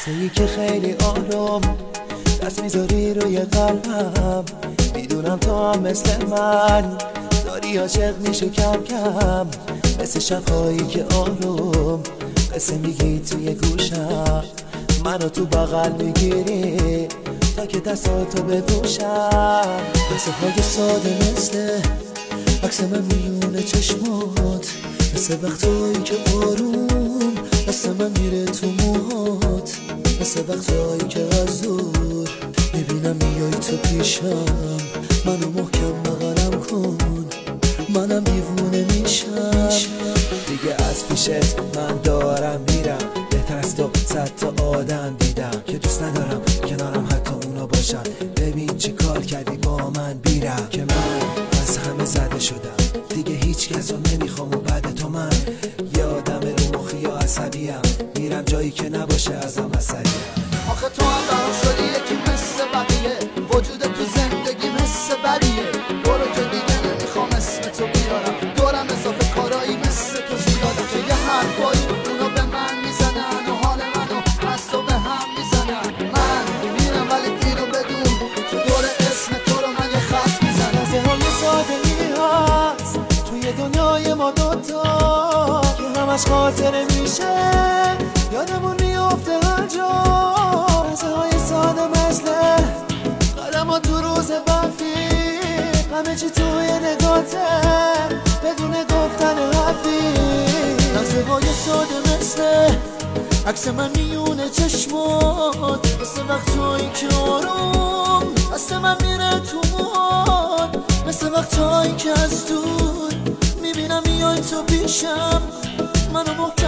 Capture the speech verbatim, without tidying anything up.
لحظه‌ای که خیلی آروم دست میذاری روی قلبم، میدونم تو هم مثل من داری عاشق میشه کم کم، مثل شبهایی که آروم قصه میگی توی گوشم، منو تو بغل میگیری تا که دستاتو بپوشم. قصه های ساده مثل عکس من میونه چشمات، مثل وقتایی که آروم دست من میره تو موهات، مثل وقتایی که از دور میبینم میای تو پیشم، منو محکم بغلم کن منم دیوونه میشم. دیگه از پیشت من دارم میرم، بهتر از تو صد تا آدم دیدم که دوست ندارم کنارم حتی اونا باشن. ببین چی کار کردی با من بیرم که من از همه زده شدم، دیگه هیچ کس رو نمیخوام و بعد تو من یادم رو مخی یا عصبیم، میرم جایی که نباشه ازم عصبیم. آخه تو هم برام شدی یکی مثل بقیه، وجود تو زندگی مثل بریه، برو که دیگه نمیخوام اسم تو بیارم، دورم اضافه کارایی مثل تو زیادم که یه حرفایی اونو به من میزنن و حال منو از تو به هم میزنن. من میرم ولی اینو بدون که دور اسم تو رو من یه خط میزنم. لحظه های ساده ای هست توی دنیای ما دوتا که همش خاطره میشه یادمون میافته هر جا. لحظه های ساده مثل قدم ها تو روز برفی، همه چی توی نگاته بدون گفتن حرفی. لحظه های ساده مثل عکس من میونه چشمات، مثل وقتایی که آروم دست من میره تو موهات، مثل وقتایی که از دور میبینم میای تو پیشم منو محکم